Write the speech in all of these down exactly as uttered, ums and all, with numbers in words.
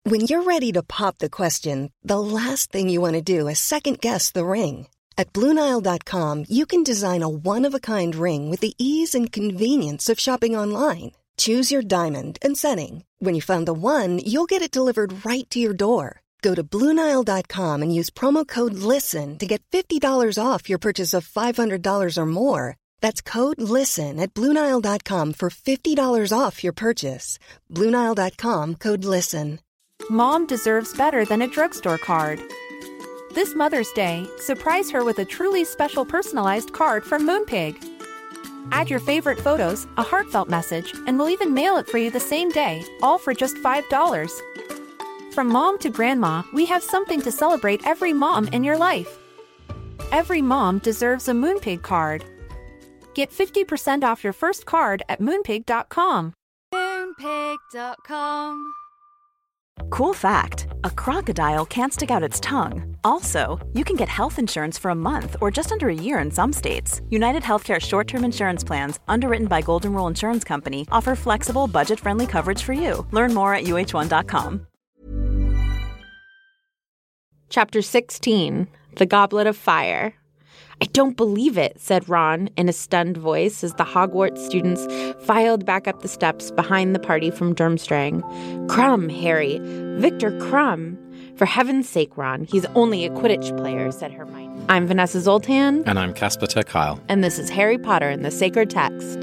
When you're ready to pop the question, the last thing you want to do is second-guess the ring. At Blue Nile dot com, you can design a one-of-a-kind ring with the ease and convenience of shopping online. Choose your diamond and setting. When you find the one, you'll get it delivered right to your door. Go to Blue Nile dot com and use promo code LISTEN to get fifty dollars off your purchase of five hundred dollars or more. That's code LISTEN at Blue Nile dot com for fifty dollars off your purchase. Blue Nile dot com, code LISTEN. Mom deserves better than a drugstore card. This Mother's Day, surprise her with a truly special personalized card from Moonpig. Add your favorite photos, a heartfelt message, and we'll even mail it for you the same day, all for just five dollars. From mom to grandma, we have something to celebrate every mom in your life. Every mom deserves a Moonpig card. Get fifty percent off your first card at moonpig dot com. moonpig dot com. Cool fact, a crocodile can't stick out its tongue. Also, you can get health insurance for a month or just under a year in some states. United Healthcare short-term insurance plans, underwritten by Golden Rule Insurance Company, offer flexible, budget-friendly coverage for you. Learn more at U H one dot com. Chapter sixteen, The Goblet of Fire. I don't believe it, said Ron in a stunned voice as the Hogwarts students filed back up the steps behind the party from Durmstrang. Krum, Harry. Victor Krum. For heaven's sake, Ron, he's only a Quidditch player, said Hermione. I'm Vanessa Zoltan. And I'm Casper ter Kuile. And this is Harry Potter and the Sacred Text.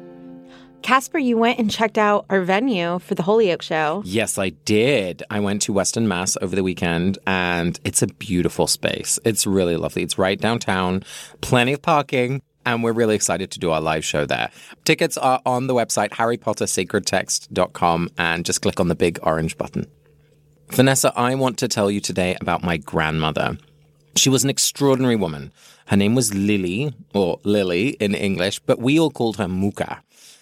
Casper, you went and checked out our venue for the Holyoke show. Yes, I did. I went to Western Mass over the weekend, and it's a beautiful space. It's really lovely. It's right downtown, plenty of parking, and we're really excited to do our live show there. Tickets are on the website, harry potter sacred text dot com, and just click on the big orange button. Vanessa, I want to tell you today about my grandmother. She was an extraordinary woman. Her name was Lily, or Lily in English, but we all called her Muka.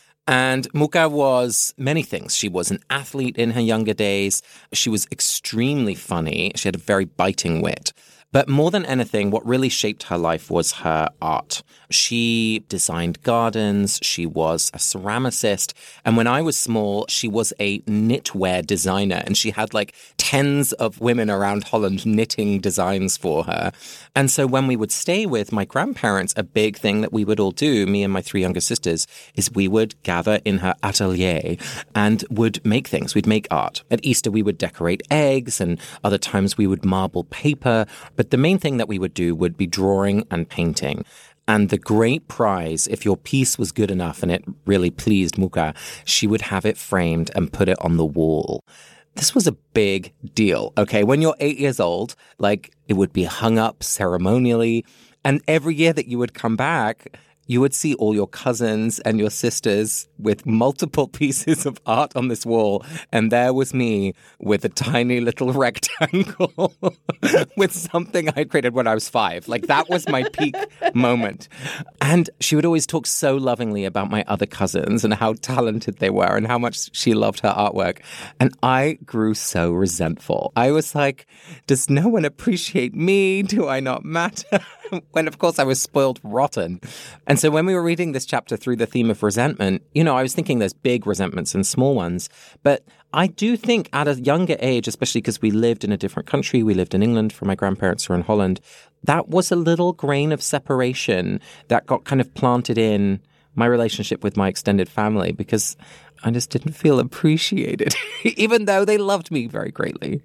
And Muka was many things. She was an athlete in her younger days. She was extremely funny. She had a very biting wit. But more than anything, what really shaped her life was her art. She designed gardens. She was a ceramicist. And when I was small, she was a knitwear designer. And she had like tens of women around Holland knitting designs for her. And so when we would stay with my grandparents, a big thing that we would all do, me and my three younger sisters, is we would gather in her atelier and would make things. We'd make art. At Easter, we would decorate eggs, and other times we would marble paper. But the main thing that we would do would be drawing and painting. And the great prize, if your piece was good enough and it really pleased Muka, she would have it framed and put it on the wall. This was a big deal, okay? When you're eight years old, like, it would be hung up ceremonially. And every year that you would come back, you would see all your cousins and your sisters with multiple pieces of art on this wall. And there was me with a tiny little rectangle with something I created when I was five. Like, that was my peak moment. And she would always talk so lovingly about my other cousins and how talented they were and how much she loved her artwork. And I grew so resentful. I was like, does no one appreciate me? Do I not matter? When, of course, I was spoiled rotten. And so when we were reading this chapter through the theme of resentment, you know, I was thinking there's big resentments and small ones. But I do think at a younger age, especially because we lived in a different country, we lived in England for my grandparents who were in Holland, that was a little grain of separation that got kind of planted in my relationship with my extended family because I just didn't feel appreciated, even though they loved me very greatly.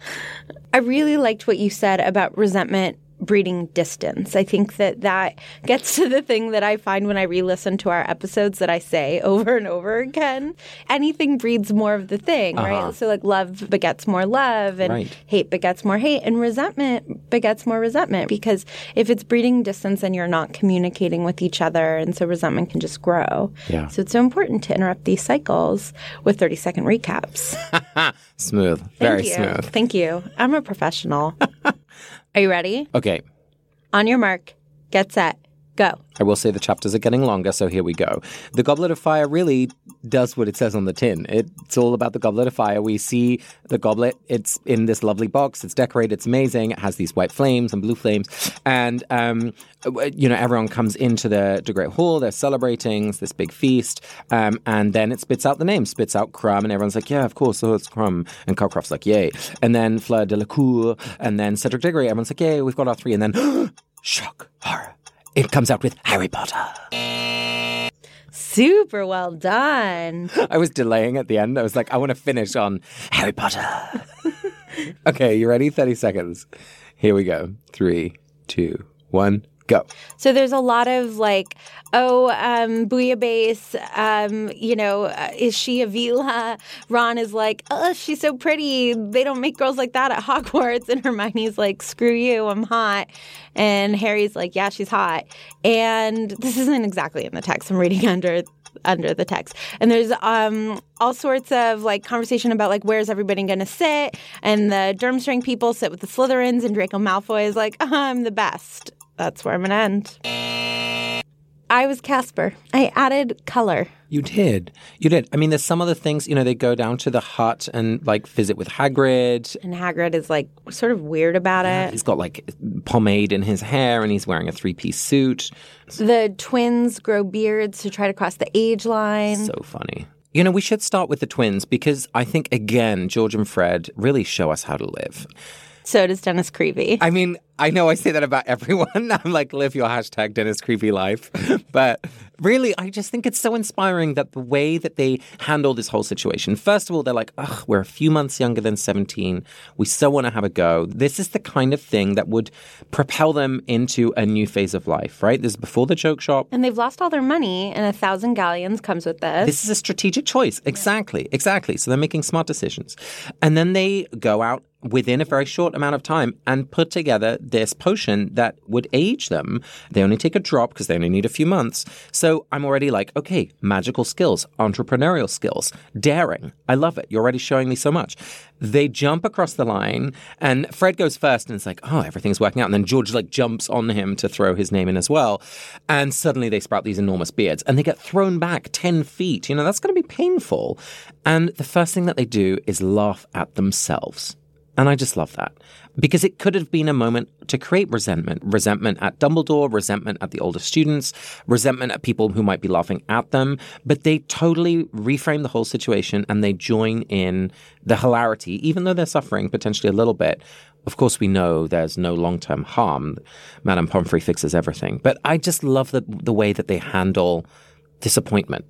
I really liked what you said about resentment breeding distance. I think that that gets to the thing that I find when I re-listen to our episodes that I say over and over again. Anything breeds more of the thing, uh-huh. right? So like love begets more love and right. hate begets more hate and resentment begets more resentment because if it's breeding distance then you're not communicating with each other and so resentment can just grow. Yeah. So it's so important to interrupt these cycles with thirty second recaps. Smooth. Very Thank you. smooth. Thank you. I'm a professional. Are you ready? Okay. On your mark, get set, Go. I will say the chapters are getting longer, so here we go. The Goblet of Fire really does what it says on the tin. It's all about the Goblet of Fire. We see the goblet. It's in this lovely box. It's decorated. It's amazing. It has these white flames and blue flames. And, um, you know, everyone comes into the, the Great Hall. They're celebrating. It's this big feast. Um, and then it spits out the name, spits out Crumb. And everyone's like, yeah, of course, oh, it's Crumb. And Calcraft's like, yay. And then Fleur de la Cour. And then Cedric Diggory. Everyone's like, yay, we've got our three. And then, shock, horror. It comes out with Harry Potter. Super well done. I was delaying at the end. I was like, I want to finish on Harry Potter. Okay, you ready? thirty seconds. Here we go. Three, two, one, go. So there's a lot of like, oh, um, Bouillabaisse, um, you know, uh, is she a Vila? Ron is like, oh, she's so pretty. They don't make girls like that at Hogwarts. And Hermione's like, screw you, I'm hot. And Harry's like, yeah, she's hot. And this isn't exactly in the text. I'm reading under under the text. And there's um, all sorts of like conversation about like, where's everybody going to sit? And the Durmstrang people sit with the Slytherins, and Draco Malfoy is like, oh, I'm the best. That's where I'm going to end. I was Casper. I added color. You did. You did. I mean, there's some other things, you know, they go down to the hut and like visit with Hagrid. And Hagrid is like sort of weird about Yeah, it. he's got like pomade in his hair and he's wearing a three-piece suit. The twins grow beards to try to cross the age line. So funny. You know, we should start with the twins because I think, again, George and Fred really show us how to live. So does Dennis Creevy. I mean, I know I say that about everyone. I'm like, live your hashtag Dennis Creevy life. But really, I just think it's so inspiring that the way that they handle this whole situation. First of all, they're like, ugh, we're a few months younger than seventeen. We so want to have a go. This is the kind of thing that would propel them into a new phase of life, right? This is before the joke shop. And they've lost all their money, and a thousand galleons comes with this. This is a strategic choice. Exactly. Exactly. So they're making smart decisions. And then they go out within a very short amount of time and put together this potion that would age them. They only take a drop because they only need a few months. So I'm already like, okay, magical skills, entrepreneurial skills, daring. I love it. You're already showing me so much. They jump across the line and Fred goes first and it's like, oh, everything's working out. And then George like jumps on him to throw his name in as well. And suddenly they sprout these enormous beards and they get thrown back ten feet. You know, that's going to be painful. And the first thing that they do is laugh at themselves. And I just love that because it could have been a moment to create resentment, resentment at Dumbledore, resentment at the older students, resentment at people who might be laughing at them. But they totally reframe the whole situation and they join in the hilarity, even though they're suffering potentially a little bit. Of course, we know there's no long-term harm. Madame Pomfrey fixes everything. But I just love the, the way that they handle disappointment.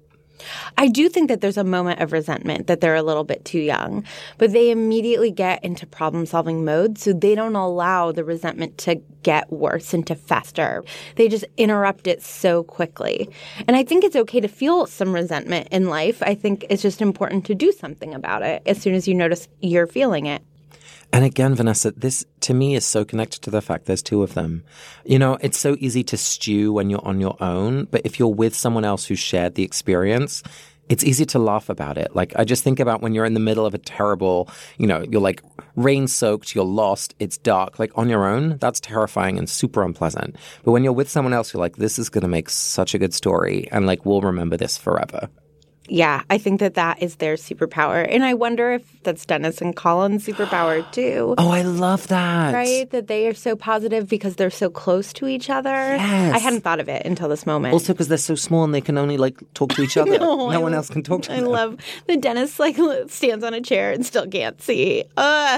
I do think that there's a moment of resentment that they're a little bit too young, but they immediately get into problem-solving mode, so they don't allow the resentment to get worse and to fester. They just interrupt it so quickly. And I think it's okay to feel some resentment in life. I think it's just important to do something about it as soon as you notice you're feeling it. And again, Vanessa, this to me is so connected to the fact there's two of them. You know, it's so easy to stew when you're on your own, but if you're with someone else who shared the experience, it's easy to laugh about it. Like, I just think about when you're in the middle of a terrible, you know, you're like rain-soaked, you're lost, it's dark. Like, on your own, that's terrifying and super unpleasant. But when you're with someone else, you're like, this is going to make such a good story, and like, we'll remember this forever. Yeah, I think that that is their superpower. And I wonder if that's Dennis and Colin's superpower, too. Oh, I love that. Right? That they are so positive because they're so close to each other. Yes. I hadn't thought of it until this moment. Also because they're so small and they can only, like, talk to each other. no, no I one love, else can talk to I them. I love that Dennis, like, stands on a chair and still can't see. Uh.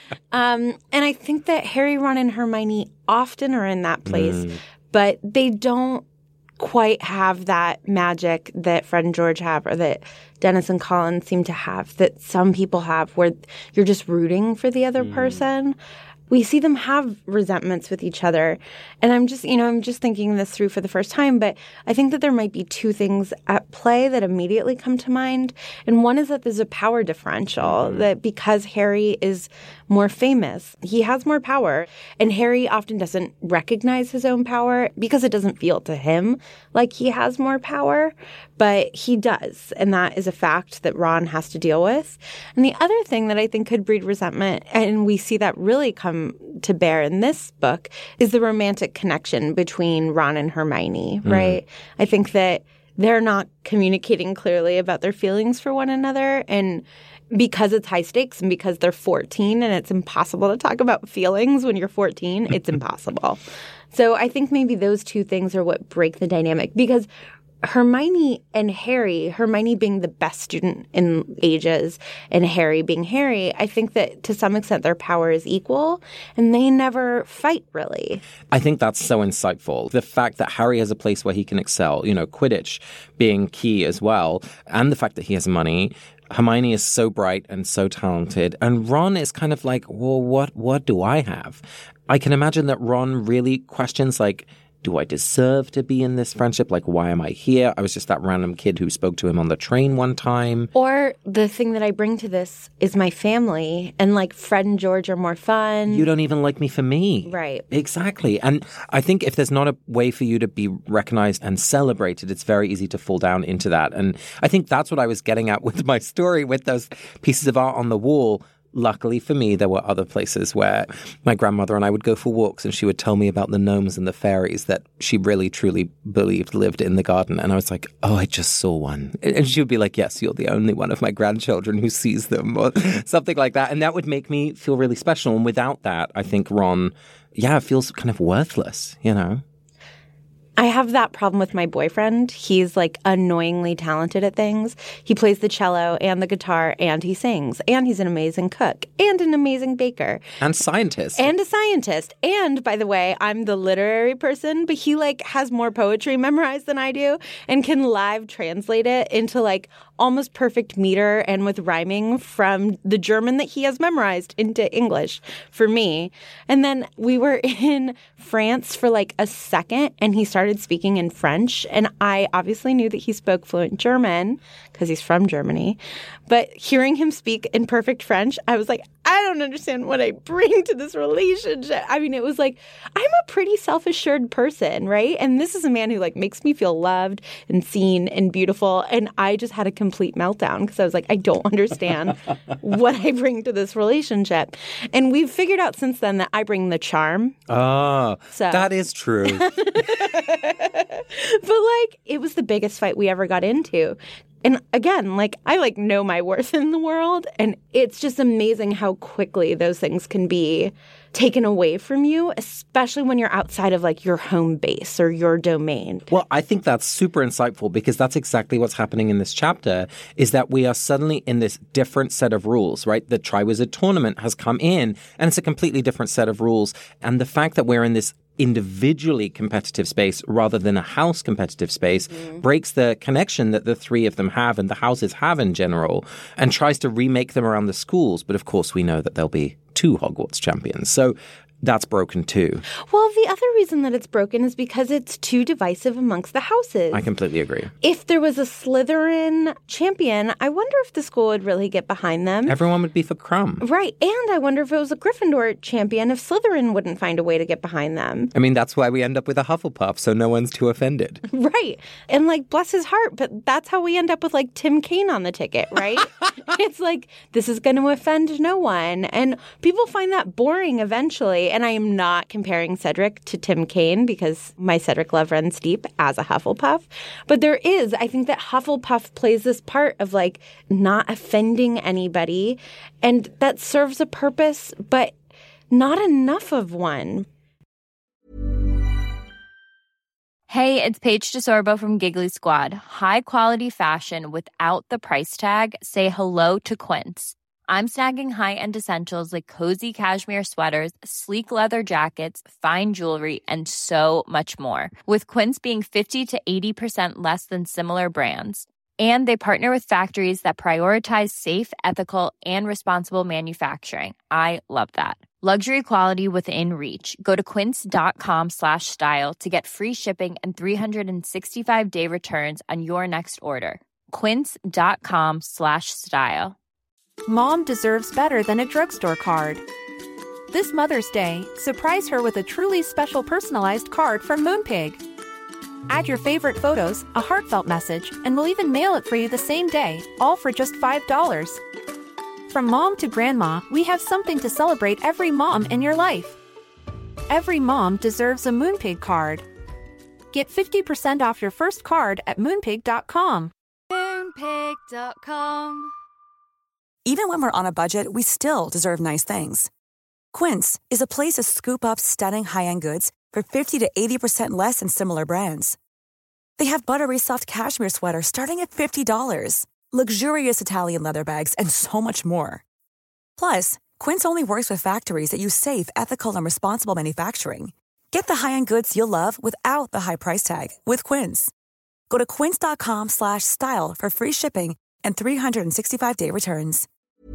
um, and I think that Harry, Ron, and Hermione often are in that place, mm. but they don't quite have that magic that Fred and George have or that Dennis and Colin seem to have, that some people have, where you're just rooting for the other mm. person. We see them have resentments with each other. And I'm just, you know, I'm just thinking this through for the first time, but I think that there might be two things at play that immediately come to mind. And one is that there's a power differential, mm. that because Harry is more famous. He has more power. And Harry often doesn't recognize his own power because it doesn't feel to him like he has more power. But he does. And that is a fact that Ron has to deal with. And the other thing that I think could breed resentment, and we see that really come to bear in this book, is the romantic connection between Ron and Hermione, mm. right? I think that they're not communicating clearly about their feelings for one another. And because it's high stakes and because they're fourteen and it's impossible to talk about feelings when you're fourteen, it's impossible. So I think maybe those two things are what break the dynamic, because Hermione and Harry, Hermione being the best student in ages and Harry being Harry, I think that to some extent their power is equal and they never fight really. I think that's so insightful. The fact that Harry has a place where he can excel, you know, Quidditch being key as well, and the fact that he has money. Hermione is so bright and so talented, and Ron is kind of like, well, what, what do I have? I can imagine that Ron really questions, like, do I deserve to be in this friendship? Like, why am I here? I was just that random kid who spoke to him on the train one time. Or the thing that I bring to this is my family. And like Fred and George are more fun. You don't even like me for me. Right. Exactly. And I think if there's not a way for you to be recognized and celebrated, it's very easy to fall down into that. And I think that's what I was getting at with my story, with those pieces of art on the wall. Luckily for me, there were other places where my grandmother and I would go for walks and she would tell me about the gnomes and the fairies that she really, truly believed lived in the garden. And I was like, oh, I just saw one. And she would be like, yes, you're the only one of my grandchildren who sees them, or something like that. And that would make me feel really special. And without that, I think Ron, yeah, feels kind of worthless, you know? I have that problem with my boyfriend. He's like annoyingly talented at things. He plays the cello and the guitar and he sings. And he's an amazing cook and an amazing baker. And scientist. And a scientist. And by the way, I'm the literary person, but he like has more poetry memorized than I do and can live translate it into like almost perfect meter and with rhyming from the German that he has memorized into English for me. And then we were in France for like a second and he started speaking in French. And I obviously knew that he spoke fluent German because he's from Germany. But hearing him speak in perfect French, I was like, I don't understand what I bring to this relationship. I mean, it was like, I'm a pretty self-assured person, right? And this is a man who like makes me feel loved and seen and beautiful. And I just had a complete meltdown because I was like, I don't understand what I bring to this relationship. And we've figured out since then that I bring the charm. Oh, so. That is true. But like, it was the biggest fight we ever got into. And again, like, I, like, know my worth in the world, and it's just amazing how quickly those things can be taken away from you, especially when you're outside of, like, your home base or your domain. Well, I think that's super insightful because that's exactly what's happening in this chapter, is that we are suddenly in this different set of rules, right? The Triwizard Tournament has come in, and it's a completely different set of rules. And the fact that we're in this individually competitive space rather than a house competitive space mm-hmm. breaks the connection that the three of them have and the houses have in general and tries to remake them around the schools. But of course, we know that there'll be two Hogwarts champions. So that's broken too. Well, the other reason that it's broken is because it's too divisive amongst the houses. I completely agree. If there was a Slytherin champion, I wonder if the school would really get behind them. Everyone would be for Crumb. Right. And I wonder if it was a Gryffindor champion, if Slytherin wouldn't find a way to get behind them. I mean, that's why we end up with a Hufflepuff, so no one's too offended. Right. And like, bless his heart, but that's how we end up with like Tim Kaine on the ticket, right? It's like, this is going to offend no one. And people find that boring eventually. And I am not comparing Cedric to Tim Kaine because my Cedric love runs deep as a Hufflepuff. But there is, I think that Hufflepuff plays this part of like not offending anybody. And that serves a purpose, but not enough of one. Hey, it's Paige DeSorbo from Giggly Squad. High quality fashion without the price tag. Say hello to Quince. I'm snagging high-end essentials like cozy cashmere sweaters, sleek leather jackets, fine jewelry, and so much more. With Quince being fifty to eighty percent less than similar brands. And they partner with factories that prioritize safe, ethical, and responsible manufacturing. I love that. Luxury quality within reach. Go to quince.com slash style to get free shipping and three sixty-five day returns on your next order. Quince.com slash style. Mom deserves better than a drugstore card. This Mother's Day, surprise her with a truly special personalized card from Moonpig. Add your favorite photos, a heartfelt message, and we'll even mail it for you the same day, all for just five dollars. From mom to grandma, we have something to celebrate every mom in your life. Every mom deserves a Moonpig card. Get fifty percent off your first card at moonpig dot com. Moonpig dot com. Even when we're on a budget, we still deserve nice things. Quince is a place to scoop up stunning high-end goods for fifty to eighty percent less than similar brands. They have buttery soft cashmere sweaters starting at fifty dollars, luxurious Italian leather bags, and so much more. Plus, Quince only works with factories that use safe, ethical, and responsible manufacturing. Get the high-end goods you'll love without the high price tag with Quince. Go to quince dot com slash style for free shipping and three sixty-five day returns.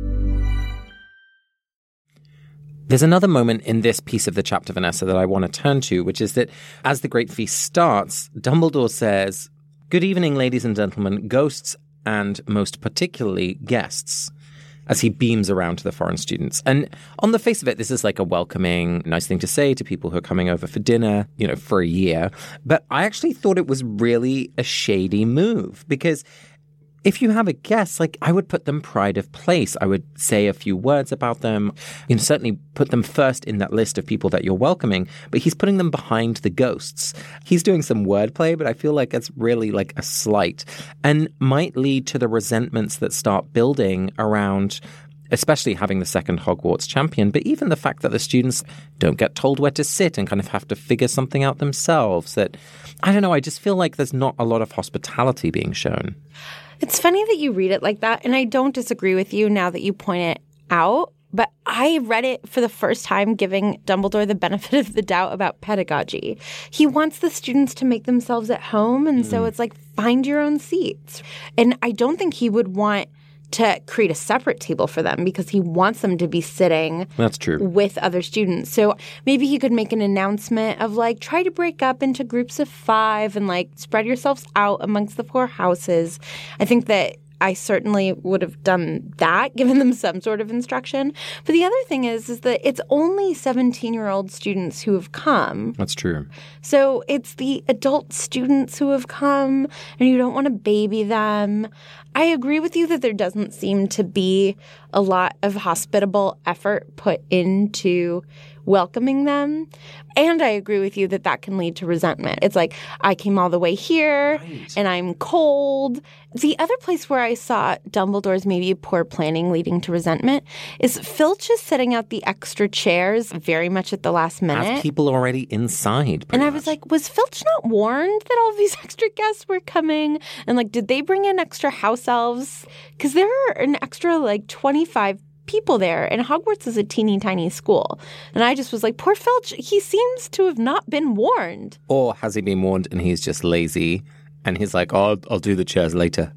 There's another moment in this piece of the chapter, Vanessa, that I want to turn to, which is that as the Great Feast starts, Dumbledore says, "Good evening, ladies and gentlemen, ghosts, and most particularly guests," as he beams around to the foreign students. And on the face of it, this is like a welcoming, nice thing to say to people who are coming over for dinner, you know, for a year. But I actually thought it was really a shady move, because if you have a guest, like, I would put them pride of place. I would say a few words about them, you know, certainly put them first in that list of people that you're welcoming, but he's putting them behind the ghosts. He's doing some wordplay, but I feel like it's really like a slight and might lead to the resentments that start building around, especially having the second Hogwarts champion, but even the fact that the students don't get told where to sit and kind of have to figure something out themselves. That, I don't know, I just feel like there's not a lot of hospitality being shown. It's funny that you read it like that, and I don't disagree with you now that you point it out, but I read it for the first time giving Dumbledore the benefit of the doubt about pedagogy. He wants the students to make themselves at home, and mm. so it's like, find your own seats. And I don't think he would want to create a separate table for them because he wants them to be sitting That's true. with other students. So maybe he could make an announcement of like, try to break up into groups of five and like spread yourselves out amongst the four houses. I think that I certainly would have done that, given them some sort of instruction. But the other thing is, is that it's only seventeen-year-old students who have come. That's true. So it's the adult students who have come, and you don't want to baby them. I agree with you that there doesn't seem to be a lot of hospitable effort put into welcoming them. And I agree with you that that can lead to resentment. It's like, I came all the way here right. and I'm cold. The other place where I saw Dumbledore's maybe poor planning leading to resentment is Filch is setting out the extra chairs very much at the last minute. Have people already inside. And I much. was like, was Filch not warned that all these extra guests were coming? And like, did they bring in extra house elves? Because there are an extra like twenty-five people there, and Hogwarts is a teeny tiny school. And I just was like, poor Filch, he seems to have not been warned. Or has he been warned and he's just lazy and he's like, oh, I'll, I'll do the chairs later.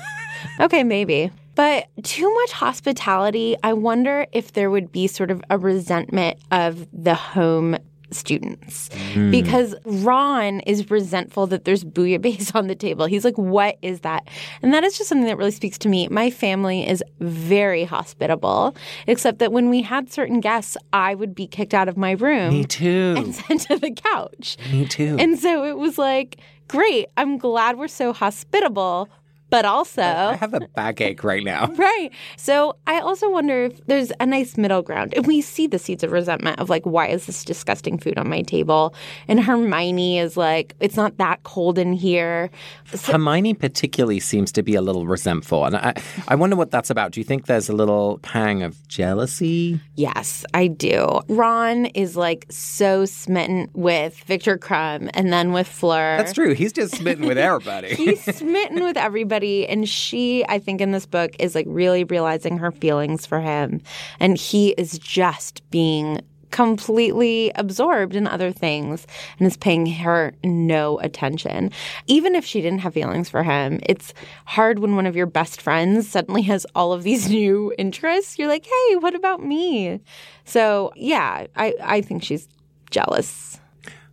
Okay, maybe. But too much hospitality, I wonder if there would be sort of a resentment of the home students. Mm. Because Ron is resentful that there's bouillabaisse on the table. He's like, what is that? And that is just something that really speaks to me. My family is very hospitable, except that when we had certain guests, I would be kicked out of my room. Me too. And sent to the couch. Me too. And so it was like, great, I'm glad we're so hospitable. But also, I have a backache right now. Right. So I also wonder if there's a nice middle ground. And we see the seeds of resentment of like, why is this disgusting food on my table? And Hermione is like, it's not that cold in here. So- Hermione particularly seems to be a little resentful. And I, I wonder what that's about. Do you think there's a little pang of jealousy? Yes, I do. Ron is like so smitten with Victor Crumb and then with Fleur. That's true. He's just smitten with everybody. He's smitten with everybody. And she, I think in this book, is like really realizing her feelings for him. And he is just being completely absorbed in other things and is paying her no attention. Even if she didn't have feelings for him, it's hard when one of your best friends suddenly has all of these new interests. You're like, hey, what about me? So, yeah, I, I think she's jealous.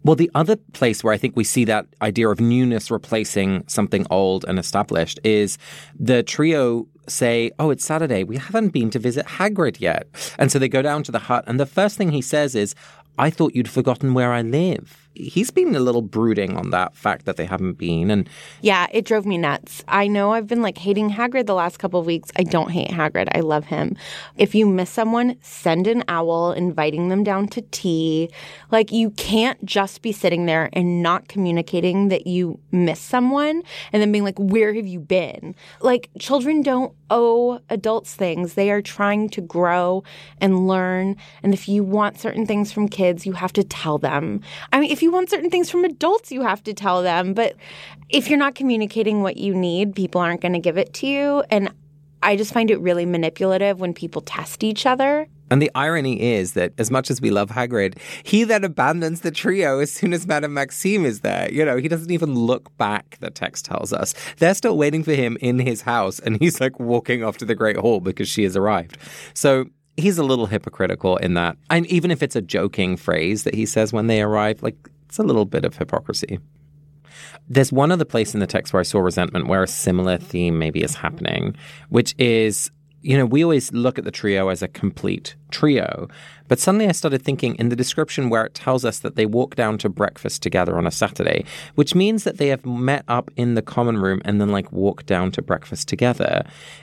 Well, the other place where I think we see that idea of newness replacing something old and established is the trio say, oh, it's Saturday. We haven't been to visit Hagrid yet. And so they go down to the hut. And the first thing he says is, I thought you'd forgotten where I live. He's been a little brooding on that fact that they haven't been. And yeah, it drove me nuts. I know I've been like hating Hagrid the last couple of weeks. I don't hate Hagrid. I love him. If you miss someone, send an owl inviting them down to tea. Like, you can't just be sitting there and not communicating that you miss someone and then being like, where have you been? Like, children don't owe adults things. They are trying to grow and learn. And if you want certain things from kids, you have to tell them. I mean, if you want certain things from adults, you have to tell them. But if you're not communicating what you need, people aren't going to give it to you. And I just find it really manipulative when people test each other. And the irony is that as much as we love Hagrid, he then abandons the trio as soon as Madame Maxime is there. You know, he doesn't even look back, the text tells us. They're still waiting for him in his house, and he's like walking off to the Great Hall because she has arrived. So he's a little hypocritical in that. And even if it's a joking phrase that he says when they arrive, like, it's a little bit of hypocrisy. There's one other place in the text where I saw resentment where a similar theme maybe is happening, which is, you know, we always look at the trio as a complete trio. But suddenly I started thinking in the description where it tells us that they walk down to breakfast together on a Saturday, which means that they have met up in the common room and then like walk down to breakfast together.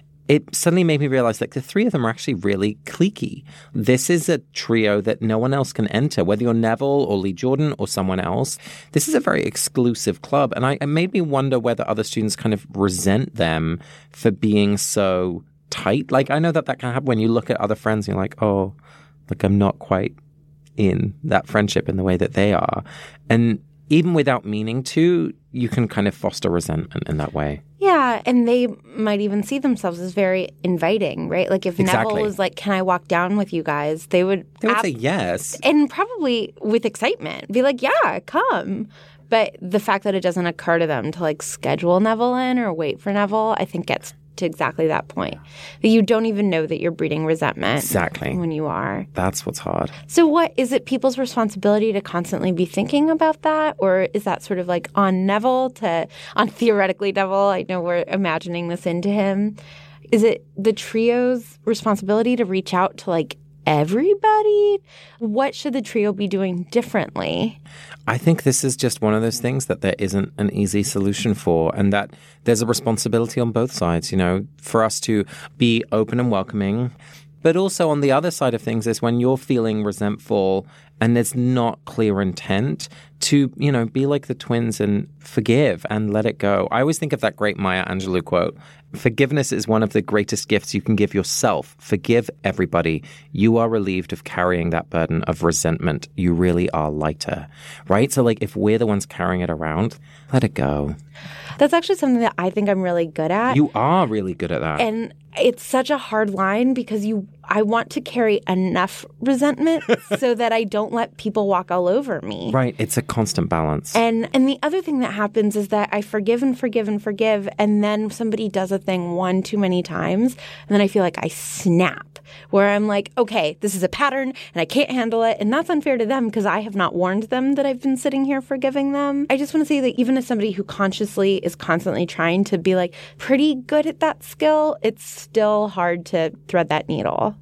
It suddenly made me realize like the three of them are actually really cliquey. This is a trio that no one else can enter, whether you're Neville or Lee Jordan or someone else. This is a very exclusive club. And I, it made me wonder whether other students kind of resent them for being so tight. Like, I know that that can happen when you look at other friends and you're like, oh, like I'm not quite in that friendship in the way that they are. And even without meaning to, you can kind of foster resentment in that way. Yeah, and they might even see themselves as very inviting, right? Like if Exactly. Neville was like, can I walk down with you guys? They would, They would ab- say yes. And probably with excitement, be like, yeah, come. But the fact that it doesn't occur to them to like schedule Neville in or wait for Neville, I think gets to exactly that point. That you don't even know that you're breeding resentment. Exactly. When you are. That's what's hard. So what, is it people's responsibility to constantly be thinking about that? Or is that sort of like on Neville to, on theoretically Neville, I know we're imagining this into him. Is it the trio's responsibility to reach out to like everybody? What should the trio be doing differently? I think this is just one of those things that there isn't an easy solution for, and that there's a responsibility on both sides, you know, for us to be open and welcoming. But also on the other side of things is when you're feeling resentful and there's not clear intent to, you know, be like the twins and forgive and let it go. I always think of that great Maya Angelou quote, forgiveness is one of the greatest gifts you can give yourself. Forgive everybody. You are relieved of carrying that burden of resentment. You really are lighter, right? So like if we're the ones carrying it around, let it go. That's actually something that I think I'm really good at. You are really good at that. And it's such a hard line because you, I want to carry enough resentment so that I don't let people walk all over me. Right. It's a constant balance. And and the other thing that happens is that I forgive and forgive and forgive, and then somebody does a thing one too many times, and then I feel like I snap, where I'm like, okay, this is a pattern, and I can't handle it, and that's unfair to them because I have not warned them that I've been sitting here forgiving them. I just want to say that even as somebody who consciously is constantly trying to be like pretty good at that skill, it's still hard to thread that needle.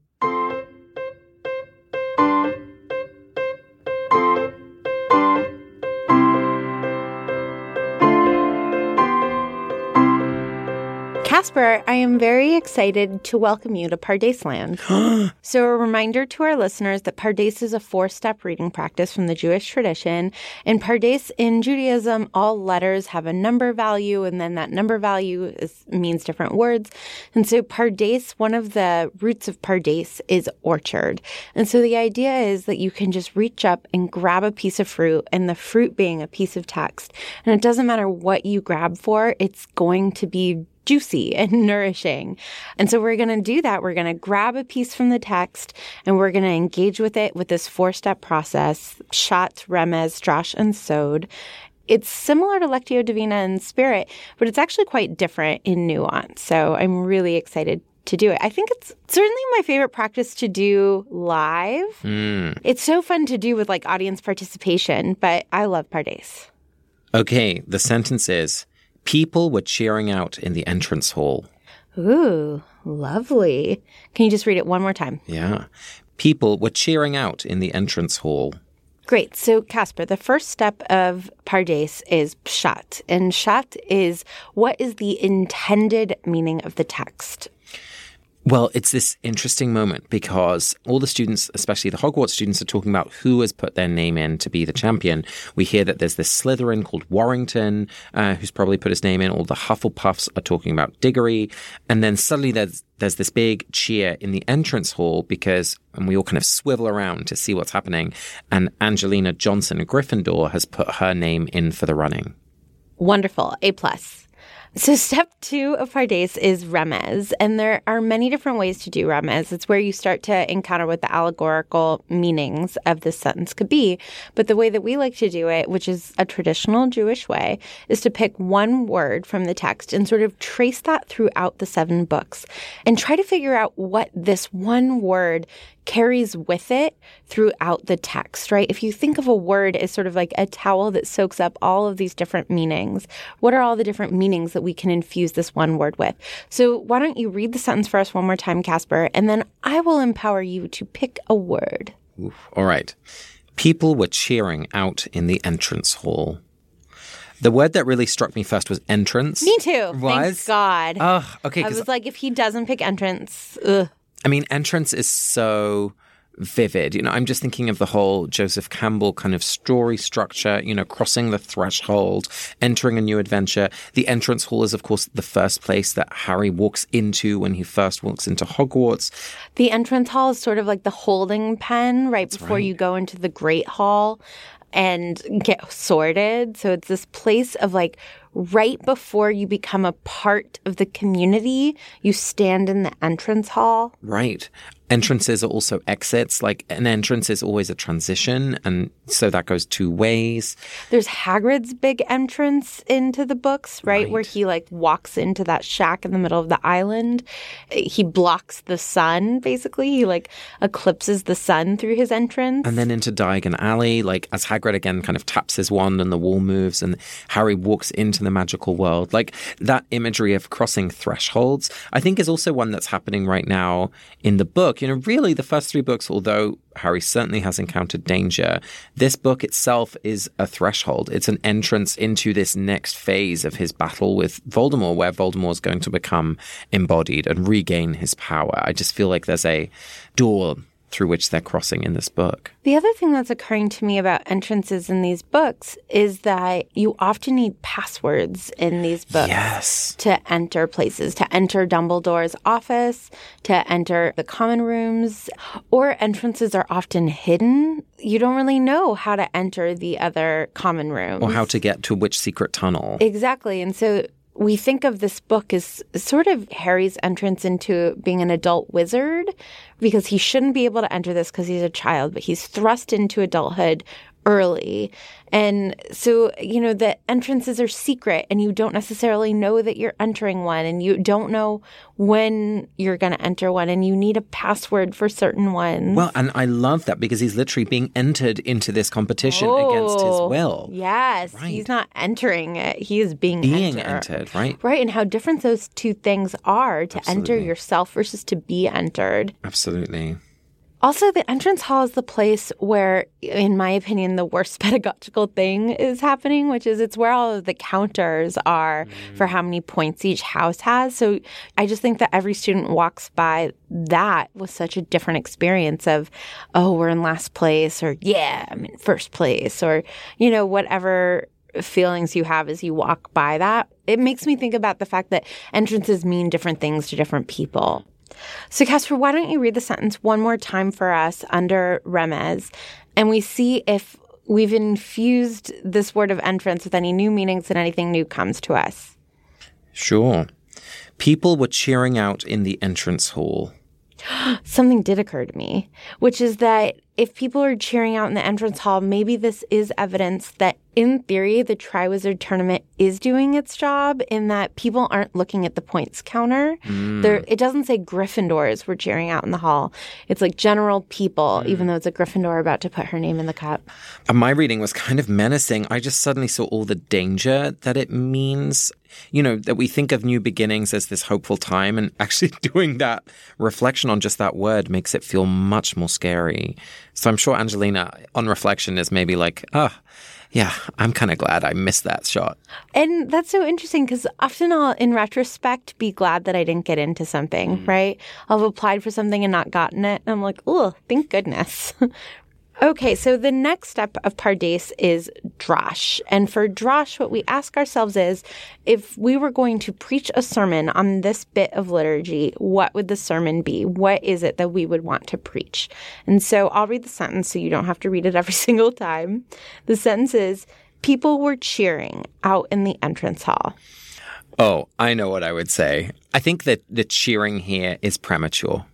Casper, I am very excited to welcome you to Pardeisland. So a reminder to our listeners that Pardes is a four-step reading practice from the Jewish tradition. In Pardes, in Judaism, all letters have a number value, and then that number value is, means different words. And so Pardes, one of the roots of Pardes is orchard. And so the idea is that you can just reach up and grab a piece of fruit, and the fruit being a piece of text. And it doesn't matter what you grab for, it's going to be juicy and nourishing. And so we're going to do that. We're going to grab a piece from the text and we're going to engage with it with this four-step process, Shat, Remez, Drash, and Sod. It's similar to Lectio Divina in spirit, but it's actually quite different in nuance. So I'm really excited to do it. I think it's certainly my favorite practice to do live. Mm. It's so fun to do with like audience participation, but I love Pardes. Okay, the sentence is, people were cheering out in the entrance hall. Ooh, lovely. Can you just read it one more time? Yeah. People were cheering out in the entrance hall. Great. So, Casper, the first step of Pardes is pshat. And pshat is what is the intended meaning of the text? Well, it's this interesting moment because all the students, especially the Hogwarts students, are talking about who has put their name in to be the champion. We hear that there's this Slytherin called Warrington, uh, who's probably put his name in. All the Hufflepuffs are talking about Diggory. And then suddenly there's there's this big cheer in the entrance hall because, and we all kind of swivel around to see what's happening. And Angelina Johnson of Gryffindor has put her name in for the running. Wonderful. A plus. So step two of Pardes is remez, and there are many different ways to do remez. It's where you start to encounter what the allegorical meanings of this sentence could be. But the way that we like to do it, which is a traditional Jewish way, is to pick one word from the text and sort of trace that throughout the seven books and try to figure out what this one word carries with it throughout the text, right? If you think of a word as sort of like a towel that soaks up all of these different meanings, what are all the different meanings that we can infuse this one word with? So why don't you read the sentence for us one more time, Casper, and then I will empower you to pick a word. Oof. All right. People were cheering out in the entrance hall. The word that really struck me first was entrance. Me too. Was? Thank God. Oh, okay. I was like, if he doesn't pick entrance, ugh. I mean, entrance is so vivid. You know, I'm just thinking of the whole Joseph Campbell kind of story structure, you know, crossing the threshold, entering a new adventure. The entrance hall is, of course, the first place that Harry walks into when he first walks into Hogwarts. The entrance hall is sort of like the holding pen right That's before right. you go into the Great Hall and get sorted. So it's this place of like right before you become a part of the community, you stand in the entrance hall. Right. Entrances are also exits. Like an entrance is always a transition. And so that goes two ways. There's Hagrid's big entrance into the books, right? Right. Where he like walks into that shack in the middle of the island. He blocks the sun, basically. He like eclipses the sun through his entrance. And then into Diagon Alley, like as Hagrid again kind of taps his wand and the wall moves and Harry walks into the magical world. Like that imagery of crossing thresholds, I think is also one that's happening right now in the book. You know, really the first three books, although Harry certainly has encountered danger, this book itself is a threshold. It's an entrance into this next phase of his battle with Voldemort, where Voldemort is going to become embodied and regain his power. I just feel like there's a door through which they're crossing in this book. The other thing that's occurring to me about entrances in these books is that you often need passwords in these books Yes. to enter places, to enter Dumbledore's office, to enter the common rooms, or entrances are often hidden. You don't really know how to enter the other common rooms. Or how to get to which secret tunnel. Exactly. And so we think of this book as sort of Harry's entrance into being an adult wizard, because he shouldn't be able to enter this because he's a child, but he's thrust into adulthood early. And so, you know, the entrances are secret and you don't necessarily know that you're entering one and you don't know when you're going to enter one and you need a password for certain ones. Well, and I love that because he's literally being entered into this competition Oh, against his will. Yes. Right. He's not entering it. He is being, Being entered. entered, right? Right. And how different those two things are, to enter Absolutely. yourself versus to be entered. Absolutely. Also, the entrance hall is the place where, in my opinion, the worst pedagogical thing is happening, which is it's where all of the counters are mm. for how many points each house has. So I just think that every student walks by that with such a different experience of, oh, we're in last place, or yeah, I'm in first place, or, you know, whatever feelings you have as you walk by that. It makes me think about the fact that entrances mean different things to different people. So, Casper, why don't you read the sentence one more time for us under remez, and we see if we've infused this word of entrance with any new meanings and anything new comes to us. Sure. People were cheering out in the entrance hall. Something did occur to me, which is that if people are cheering out in the entrance hall, maybe this is evidence that in theory, the Triwizard Tournament is doing its job in that people aren't looking at the points counter. Mm. There, it doesn't say Gryffindors were cheering out in the hall. It's like general people, mm. even though it's a Gryffindor about to put her name in the cup. My reading was kind of menacing. I just suddenly saw all the danger that it means. You know, that we think of new beginnings as this hopeful time, and actually doing that reflection on just that word makes it feel much more scary. So I'm sure Angelina, on reflection, is maybe like, oh, yeah, I'm kind of glad I missed that shot. And that's so interesting because often I'll, in retrospect, be glad that I didn't get into something, mm. right? I'll have applied for something and not gotten it. And I'm like, oh, thank goodness. Okay, so the next step of Pardes is Drash. And for Drash, what we ask ourselves is, if we were going to preach a sermon on this bit of liturgy, what would the sermon be? What is it that we would want to preach? And so I'll read the sentence so you don't have to read it every single time. The sentence is, people were cheering out in the entrance hall. Oh, I know what I would say. I think that the cheering here is premature.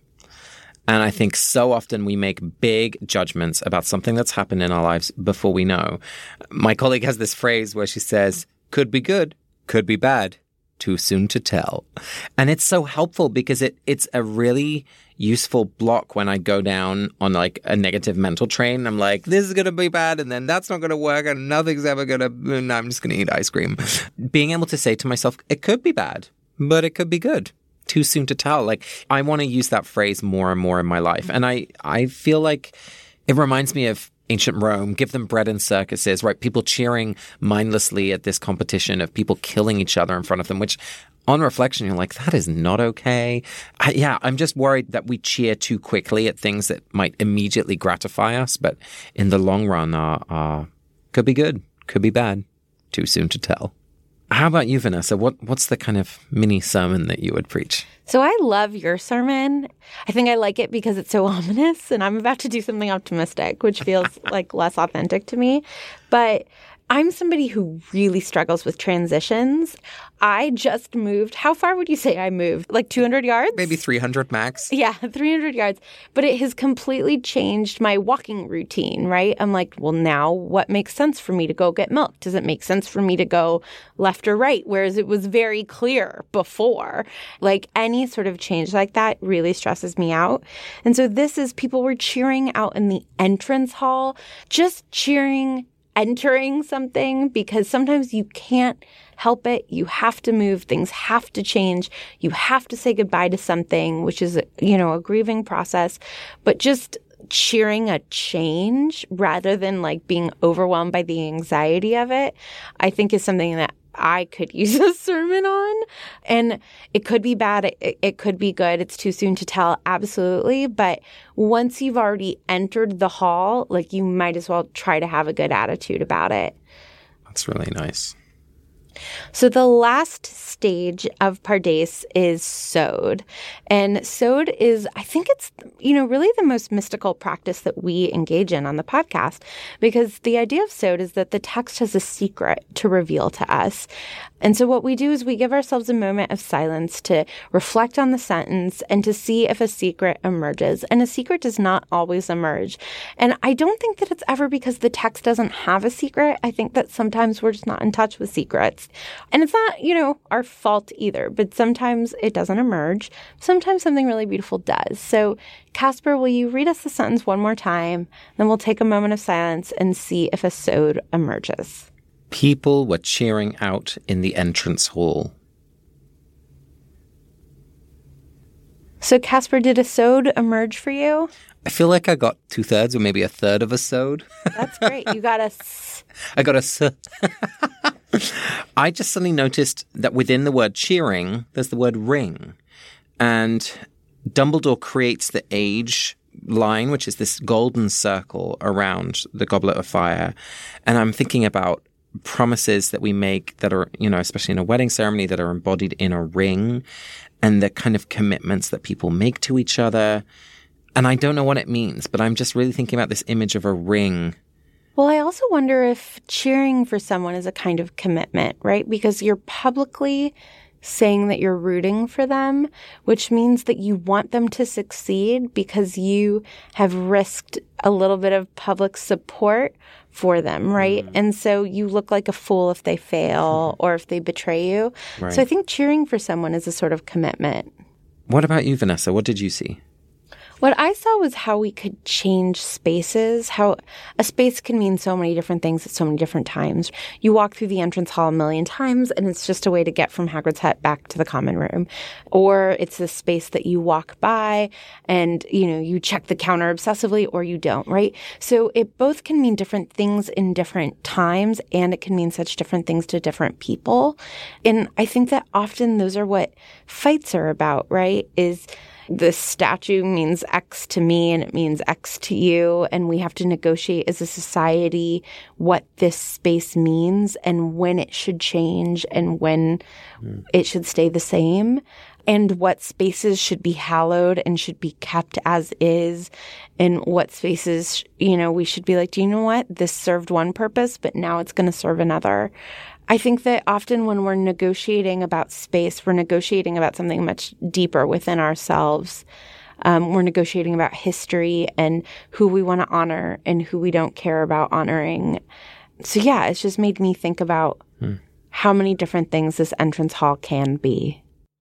And I think so often we make big judgments about something that's happened in our lives before we know. My colleague has this phrase where she says, could be good, could be bad, too soon to tell. And it's so helpful because it it's a really useful block when I go down on like a negative mental train. I'm like, this is going to be bad, and then that's not going to work, and nothing's ever going to, no, I'm just going to eat ice cream. Being able to say to myself, it could be bad, but it could be good. Too soon to tell. Like, I want to use that phrase more and more in my life. And I, I feel like it reminds me of ancient Rome. Give them bread and circuses, right? People cheering mindlessly at this competition of people killing each other in front of them, which on reflection, you're like, that is not okay. I, yeah, I'm just worried that we cheer too quickly at things that might immediately gratify us, but in the long run are, are could be good, could be bad. Too soon to tell. How about you, Vanessa? What What's the kind of mini sermon that you would preach? So I love your sermon. I think I like it because it's so ominous, and I'm about to do something optimistic, which feels like less authentic to me. But I'm somebody who really struggles with transitions. I just moved. How far would you say I moved? Like two hundred yards? Maybe three hundred max. Yeah, three hundred yards. But it has completely changed my walking routine, right? I'm like, well, now what makes sense for me to go get milk? Does it make sense for me to go left or right? Whereas it was very clear before. Like any sort of change like that really stresses me out. And so this is, people were cheering out in the entrance hall, just cheering entering something, because sometimes you can't help it. You have to move. Things have to change. You have to say goodbye to something, which is, you know, a grieving process. But just cheering a change rather than like being overwhelmed by the anxiety of it, I think is something that I could use a sermon on. And it could be bad. It, it could be good. It's too soon to tell. Absolutely. But once you've already entered the hall, like, you might as well try to have a good attitude about it. That's really nice. So the last stage of Pardes is Sod. And Sod is, I think it's, you know, really the most mystical practice that we engage in on the podcast, because the idea of Sod is that the text has a secret to reveal to us. And so what we do is we give ourselves a moment of silence to reflect on the sentence and to see if a secret emerges. And a secret does not always emerge. And I don't think that it's ever because the text doesn't have a secret. I think that sometimes we're just not in touch with secrets. And it's not, you know, our fault either, but sometimes it doesn't emerge. Sometimes something really beautiful does. So, Casper, will you read us the sentence one more time? Then we'll take a moment of silence and see if a Sod emerges. People were cheering out in the entrance hall. So, Casper, did a Sod emerge for you? I feel like I got two thirds or maybe a third of a Sod. That's great. You got a s. I got a s. I just suddenly noticed that within the word cheering, there's the word ring. And Dumbledore creates the age line, which is this golden circle around the Goblet of Fire. And I'm thinking about promises that we make that are, you know, especially in a wedding ceremony, that are embodied in a ring, and the kind of commitments that people make to each other. And I don't know what it means, but I'm just really thinking about this image of a ring. Well, I also wonder if cheering for someone is a kind of commitment, right? Because you're publicly saying that you're rooting for them, which means that you want them to succeed because you have risked a little bit of public support for them, right? Mm. And so you look like a fool if they fail or if they betray you. Right. So I think cheering for someone is a sort of commitment. What about you, Vanessa? What did you see? What I saw was how we could change spaces, how a space can mean so many different things at so many different times. You walk through the entrance hall a million times, and it's just a way to get from Hagrid's hut back to the common room. Or it's the space that you walk by and, you know, you check the counter obsessively or you don't, right? So it both can mean different things in different times, and it can mean such different things to different people. And I think that often those are what fights are about, right? Is this statue means X to me and it means X to you. And we have to negotiate as a society what this space means and when it should change and when mm. it should stay the same. And what spaces should be hallowed and should be kept as is. And what spaces, you know, we should be like, do you know what? This served one purpose, but now it's going to serve another. I think that often when we're negotiating about space, we're negotiating about something much deeper within ourselves. Um, we're negotiating about history and who we want to honor and who we don't care about honoring. So yeah, it's just made me think about hmm. how many different things this entrance hall can be.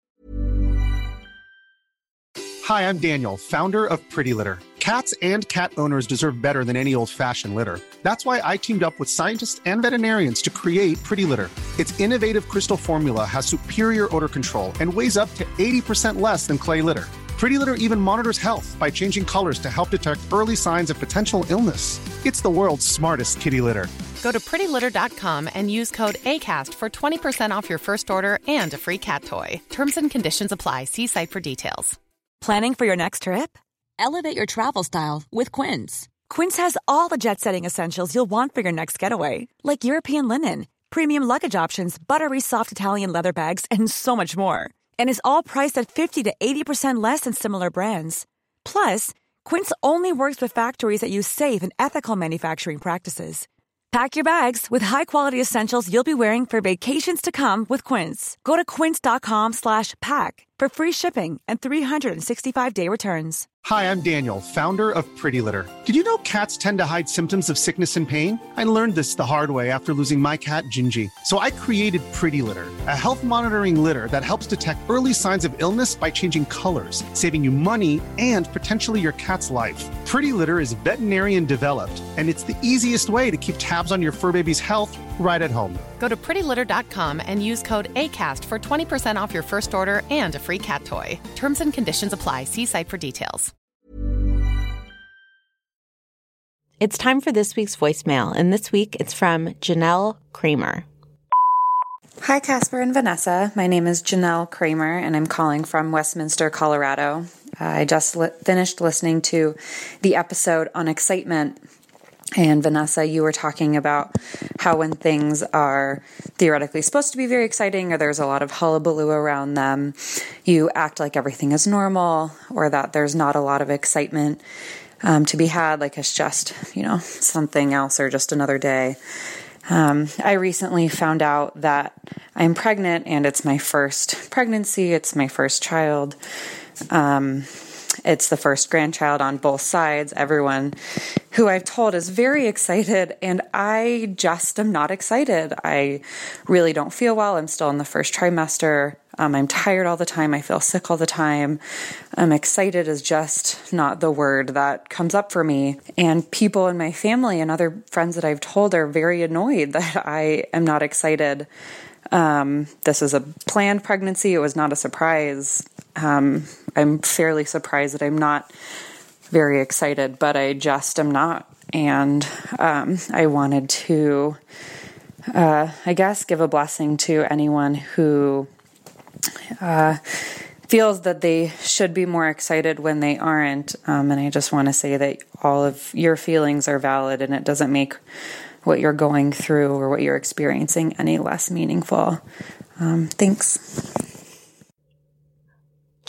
Hi, I'm Daniel, founder of Pretty Litter. Cats and cat owners deserve better than any old-fashioned litter. That's why I teamed up with scientists and veterinarians to create Pretty Litter. Its innovative crystal formula has superior odor control and weighs up to eighty percent less than clay litter. Pretty Litter even monitors health by changing colors to help detect early signs of potential illness. It's the world's smartest kitty litter. Go to pretty litter dot com and use code ACAST for twenty percent off your first order and a free cat toy. Terms and conditions apply. See site for details. Planning for your next trip? Elevate your travel style with Quince. Quince has all the jet-setting essentials you'll want for your next getaway, like European linen, premium luggage options, buttery soft Italian leather bags, and so much more. And is all priced at fifty to eighty percent less than similar brands. Plus, Quince only works with factories that use safe and ethical manufacturing practices. Pack your bags with high-quality essentials you'll be wearing for vacations to come with Quince. Go to quince.com slash pack for free shipping and three sixty-five day returns. Hi, I'm Daniel, founder of Pretty Litter. Did you know cats tend to hide symptoms of sickness and pain? I learned this the hard way after losing my cat, Gingy. So I created Pretty Litter, a health monitoring litter that helps detect early signs of illness by changing colors, saving you money and potentially your cat's life. Pretty Litter is veterinarian developed, and it's the easiest way to keep tabs on your fur baby's health right at home. Go to pretty litter dot com and use code ACAST for twenty percent off your first order and a free cat toy. Terms and conditions apply. See site for details. It's time for this week's voicemail, and this week it's from Janelle Kramer. Hi, Casper and Vanessa. My name is Janelle Kramer, and I'm calling from Westminster, Colorado. Uh, I just li- finished listening to the episode on excitement. And Vanessa, you were talking about how when things are theoretically supposed to be very exciting or there's a lot of hullabaloo around them, you act like everything is normal or that there's not a lot of excitement um, to be had, like it's just, you know, something else or just another day. Um, I recently found out that I'm pregnant and it's my first pregnancy. It's my first child. Um, It's the first grandchild on both sides. Everyone who I've told is very excited, and I just am not excited. I really don't feel well. I'm still in the first trimester. Um, I'm tired all the time. I feel sick all the time. Um, excited is just not the word that comes up for me. And people in my family and other friends that I've told are very annoyed that I am not excited. Um, this is a planned pregnancy. It was not a surprise. Um, I'm fairly surprised that I'm not very excited, but I just am not. And um, I wanted to, uh, I guess, give a blessing to anyone who uh, feels that they should be more excited when they aren't. Um, and I just want to say that all of your feelings are valid, and it doesn't make what you're going through or what you're experiencing any less meaningful. Um, thanks.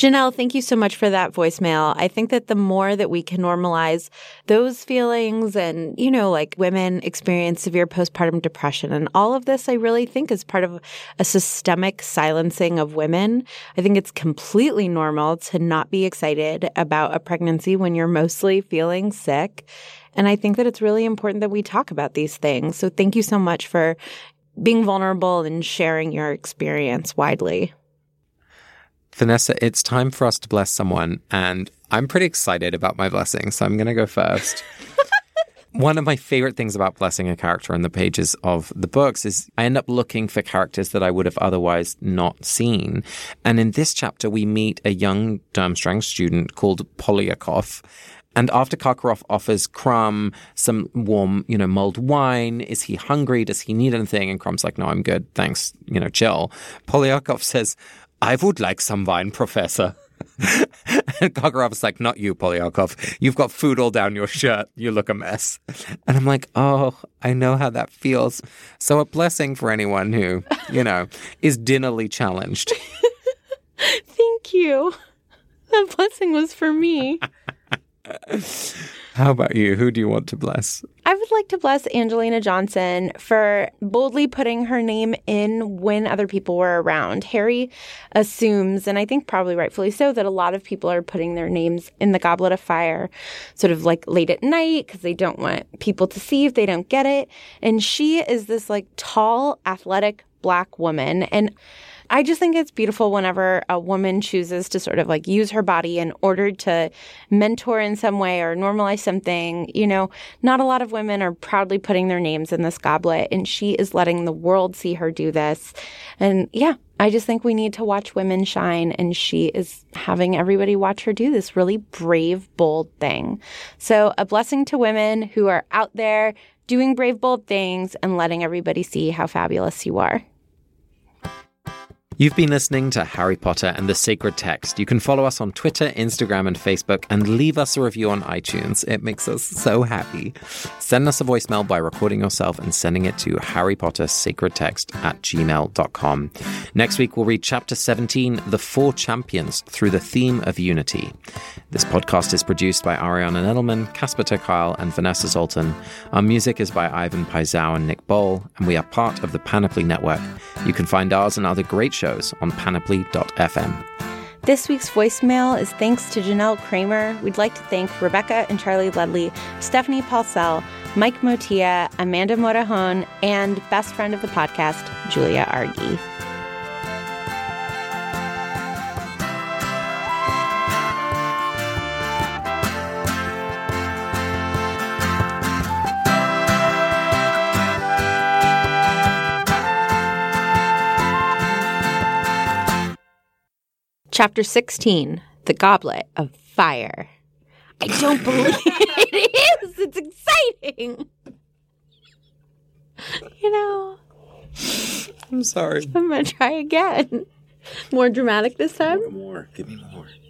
Janelle, thank you so much for that voicemail. I think that the more that we can normalize those feelings and, you know, like women experience severe postpartum depression and all of this, I really think is part of a systemic silencing of women. I think it's completely normal to not be excited about a pregnancy when you're mostly feeling sick. And I think that it's really important that we talk about these things. So thank you so much for being vulnerable and sharing your experience widely. Vanessa, it's time for us to bless someone, and I'm pretty excited about my blessing, so I'm going to go first. One of my favorite things about blessing a character in the pages of the books is I end up looking for characters that I would have otherwise not seen. And in this chapter, we meet a young Durmstrang student called Polyakov. And after Karkaroff offers Crumb some warm, you know, mulled wine, is he hungry? Does he need anything? And Crumb's like, no, I'm good. Thanks. You know, chill. Polyakov says, I would like some wine, Professor. And Karkaroff is like, not you, Polyakov. You've got food all down your shirt. You look a mess. And I'm like, oh, I know how that feels. So a blessing for anyone who, you know, is dinnerly challenged. Thank you. That blessing was for me. How about you? Who do you want to bless? I would like to bless Angelina Johnson for boldly putting her name in when other people were around. Harry assumes, and I think probably rightfully so, that a lot of people are putting their names in the Goblet of Fire sort of like late at night because they don't want people to see if they don't get it. And she is this like tall, athletic Black woman. And I just think it's beautiful whenever a woman chooses to sort of like use her body in order to mentor in some way or normalize something. You know, not a lot of women are proudly putting their names in this goblet, and she is letting the world see her do this. And yeah, I just think we need to watch women shine, and she is having everybody watch her do this really brave, bold thing. So a blessing to women who are out there doing brave, bold things and letting everybody see how fabulous you are. You've been listening to Harry Potter and the Sacred Text. You can follow us on Twitter, Instagram, and Facebook, and leave us a review on iTunes. It makes us so happy. Send us a voicemail by recording yourself and sending it to Harry Potter Sacred Text at gmail dot com. Next week, we'll read Chapter seventeen, The Four Champions, through the theme of unity. This podcast is produced by Ariana Nedelman, Casper ter Kuile, and Vanessa Zoltan. Our music is by Ivan Paisau and Nick Bowl, and we are part of the Panoply Network. You can find ours and other great shows on panoply dot f m. This week's voicemail is thanks to Janelle Kramer. We'd like to thank Rebecca and Charlie Ledley, Stephanie Paulsell, Mike Motia, Amanda Morajon, and best friend of the podcast, Julia Argy. Chapter sixteen, The Goblet of Fire. I don't believe it is. It's exciting. You know. I'm sorry. I'm going to try again. More dramatic this time? More. Give me more.